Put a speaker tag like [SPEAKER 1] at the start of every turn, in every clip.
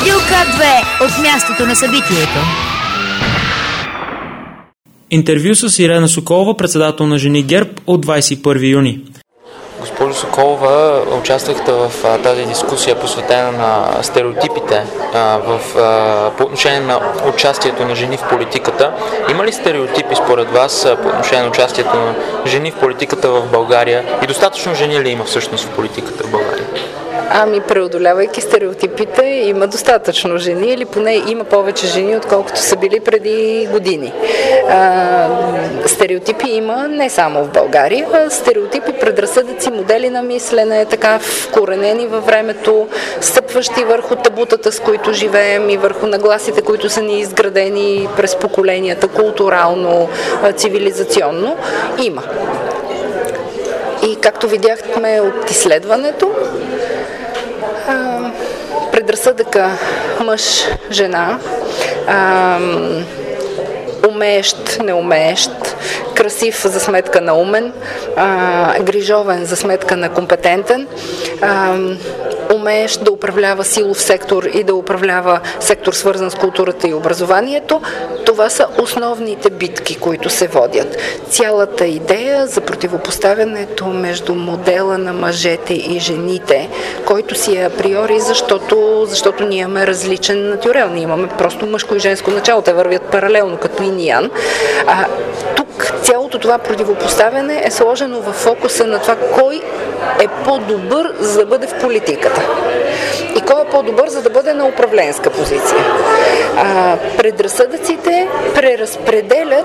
[SPEAKER 1] Радио К2 от мястото на събитието.
[SPEAKER 2] Интервю с Ирена Соколова, председател на Жени ГЕРБ от 21 юни.
[SPEAKER 3] Госпожо Соколова, участвахте в тази дискусия, посветена на стереотипите по отношение на участието на жени в политиката. Има ли стереотипи според вас по отношение на участието на жени в политиката в България и достатъчно жени ли има всъщност в политиката в България?
[SPEAKER 4] Преодолявайки стереотипите, има достатъчно жени или поне има повече жени, отколкото са били преди години. Стереотипи има не само в България, стереотипи, предразсъдъци, модели на мислене, така вкоренени във времето, стъпващи върху табутата, с които живеем и върху нагласите, които са ни изградени през поколенията, културално, цивилизационно, има. И както видяхме от изследването, предразсъдъка мъж-жена, умеещ, неумеещ, красив за сметка на умен, грижовен за сметка на компетентен, умеещ да управлява силов сектор и да управлява сектор, свързан с културата и образованието. Това са основните битки, които се водят. Цялата идея за противопоставянето между модела на мъжете и жените, който си е априори, защото ние имаме различен натюрел. Ние имаме просто мъжко и женско начало. Те вървят паралелно, като инь и ян. Тук цялото това противопоставяне е сложено в фокуса на това кой е по-добър, за да бъде в политиката. И кой е по-добър, за да бъде на управленска позиция. Предразсъдъците преразпределят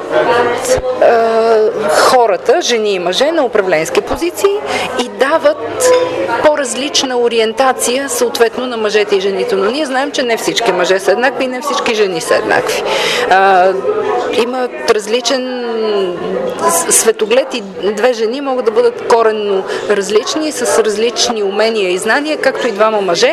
[SPEAKER 4] хората, жени и мъже, на управленски позиции и дават по-различна ориентация съответно на мъжете и жените. Но ние знаем, че не всички мъже са еднакви и не всички жени са еднакви. Имат различен светоглед и две жени могат да бъдат коренно различни, с различни умения и знания, както и двама мъже.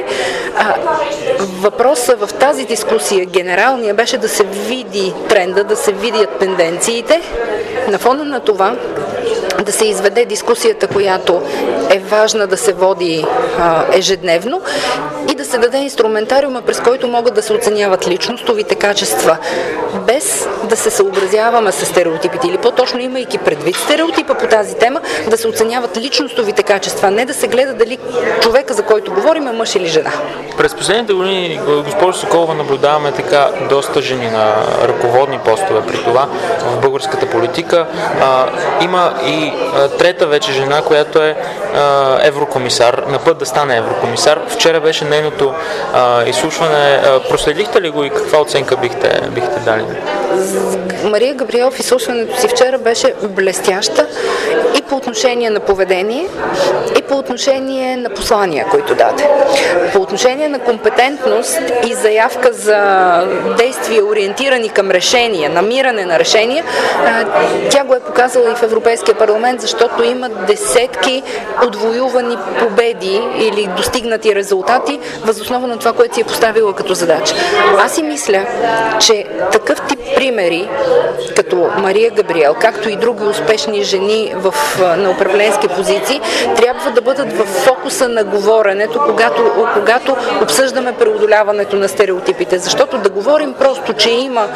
[SPEAKER 4] Въпросът в тази дискусия генералния беше да се види тренда, да се видят тенденциите. На фона на това да се изведе дискусията, която е важна да се води ежедневно и да се даде инструментариума, през който могат да се оценяват личностовите качества, без да се съобразяваме с стереотипите, или по-точно имайки предвид стереотипа по тази тема, да се оценяват личностовите качества, не да се гледа дали човека, за който говорим, е мъж или жена.
[SPEAKER 3] През последните години, госпожо Соколова, наблюдаваме така доста жени на ръководни постове при това в българската политика. Има и трета вече жена, която е еврокомисар, на път да стане еврокомисар. Вчера беше нейното изслушване. Проследихте ли го и каква оценка бихте дали?
[SPEAKER 4] Мария Габриел в изслушването си вчера беше блестяща и по отношение на поведение, и по отношение на послания, които даде. По отношение на компетентност и заявка за действия, ориентирани към решения, намиране на решения, тя го е показала и в Европейския парламент, защото има десетки отвоювани победи или достигнати резултати въз основа на това, което си е поставила като задача. Аз си мисля, че такъв тип примери, като Мария Габриел, както и други успешни жени на управленски позиции, трябва да бъдат в фокуса на говоренето, когато обсъждаме преодоляването на стереотипите. Защото да говорим просто, че има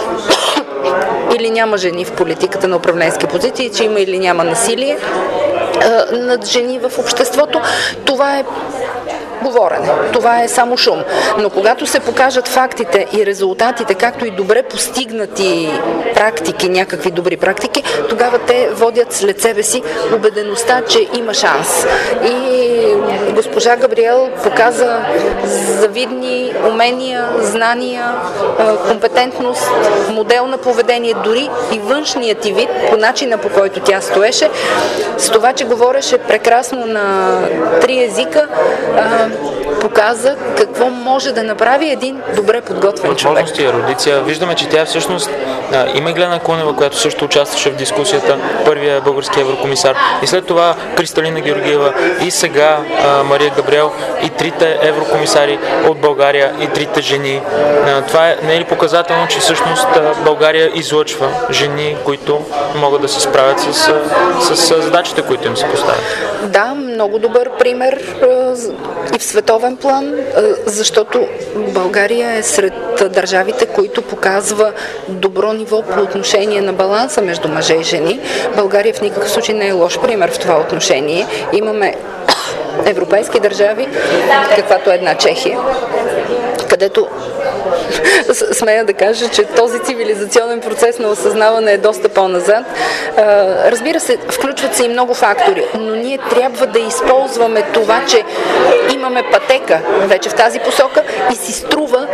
[SPEAKER 4] или няма жени в политиката на управленски позиции, че има или няма насилие над жени в обществото, това е говорене. Това е само шум. Но когато се покажат фактите и резултатите, както и добре постигнати практики, някакви добри практики, тогава те водят след себе си убедеността, че има шанс. И госпожа Габриел показа завидни умения, знания, компетентност, модел на поведение, дори и външният ти вид, по начина по който тя стоеше, с това, че говореше прекрасно на 3 езика, показа какво може да направи един добре подготвен човек.
[SPEAKER 3] Възможности, ерудиция. Виждаме, че тя всъщност има Глена Кунева, която също участваше в дискусията, първия български еврокомисар, и след това Кристалина Георгиева, и сега Мария Габриел, и трите еврокомисари от България, и трите жени. Това не е ли показателно, че всъщност България излъчва жени, които могат да се справят с задачите, които им се поставят?
[SPEAKER 4] Да, много добър пример и в световен план, защото България е сред държавите, които показва добро ниво по отношение на баланса между мъже и жени. България в никакъв случай не е лош пример в това отношение. Имаме европейски държави, каквато е една Чехия, където смея да кажа, че този цивилизационен процес на осъзнаване е доста по-назад. Разбира се, включват се и много фактори, но ние трябва да използваме това, че имаме пътека вече в тази посока и си струва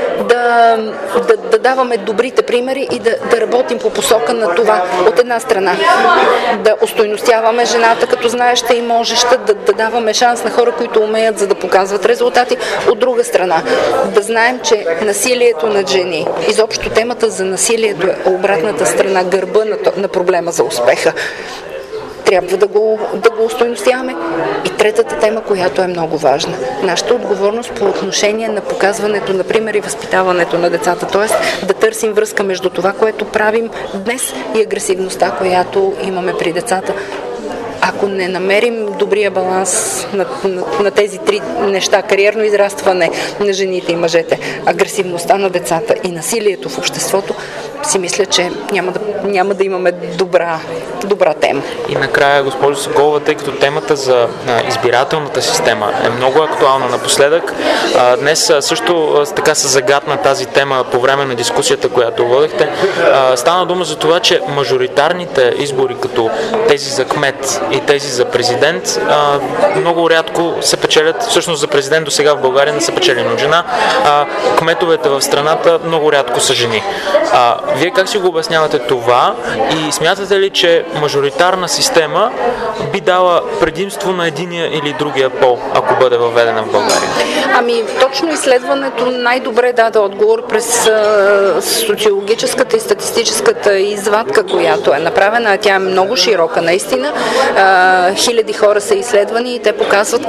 [SPEAKER 4] да даваме добрите примери и да работим по посока на това. От една страна да устойностяваме жената като знаеща и можеща, да даваме шанс на хора, които умеят, за да показват резултати. От друга страна, да знаем, че насилието над жени, изобщо темата за насилието е обратната страна, гърба на проблема за успеха. Трябва да го устойностяваме. И третата тема, която е много важна. Нашата отговорност по отношение на показването, например, и възпитаването на децата. Т.е. да търсим връзка между това, което правим днес и агресивността, която имаме при децата. Ако не намерим добрия баланс на тези три неща, кариерно израстване на жените и мъжете, агресивността на децата и насилието в обществото, си мисля, че няма да имаме добра тема.
[SPEAKER 3] И накрая, госпожо Соколова, тъй като темата за избирателната система е много актуална напоследък, днес също така се загатна тази тема по време на дискусията, която водехте. Стана дума за това, че мажоритарните избори, като тези за кмет и тези за президент, много рядко се печелят. Всъщност за президент до сега в България не са печелени от жена, кметовете в страната много рядко са жени. Вие как си го обяснявате това и смятате ли, че мажоритарна система би дала предимство на единия или другия пол, ако бъде въведена в България?
[SPEAKER 4] Точно изследването най-добре даде отговор през социологическата и статистическата извадка, която е направена. Тя е много широка, наистина. Хиляди хора са изследвани и те показват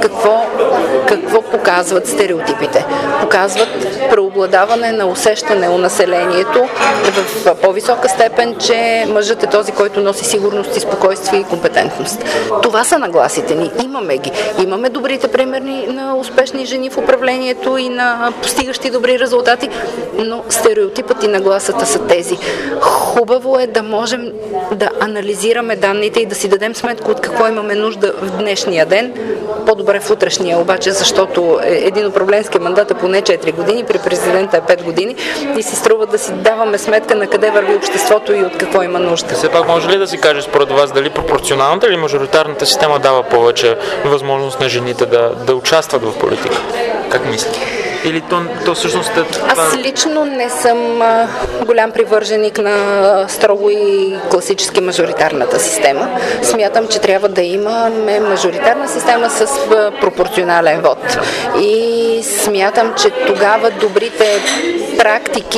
[SPEAKER 4] какво показват стереотипите. Показват преобладаване на усещане у населението в по-висока степен, че мъжът е този, който носи сигурност и спокойствие и компетентност. Това са нагласите ни. Имаме ги. Имаме добрите примери на успешни жени в управлението и на постигащи добри резултати, но стереотипът и нагласата са тези. Хубаво е да можем да анализираме данните и да си дадем сметка от какво имаме нужда в днешния ден, по-добре в утрешния обаче, защото един управленски мандат е поне 4 години, при президента е 5 години и си струва да си даваме сметка на къде върви обществото и от какво има нужда.
[SPEAKER 3] Все пак може ли да си каже според вас дали пропорционалната или мажоритарната система дава повече възможност на жените да участват в политика? Как мислите? Или то всъщност е това?
[SPEAKER 4] Аз лично не съм голям привърженик на строго и класически мажоритарната система. Смятам, че трябва да имаме мажоритарна система с пропорционален вод. И смятам, че тогава добрите практики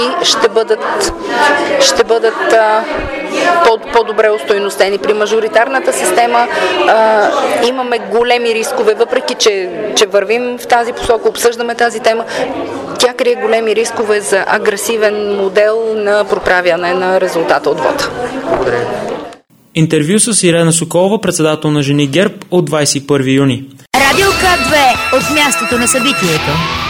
[SPEAKER 4] ще бъдат по-добре устойностени. При мажоритарната система имаме големи рискове, въпреки че вървим в тази посока, обсъждаме тази тема. Тя крие големи рискове за агресивен модел на проправяне на резултата от вода.
[SPEAKER 3] Благодаря.
[SPEAKER 2] Интервю с Ирена Соколова, председател на Жени ГЕРБ от 21 юни.
[SPEAKER 1] Радио К2 от мястото на събитието.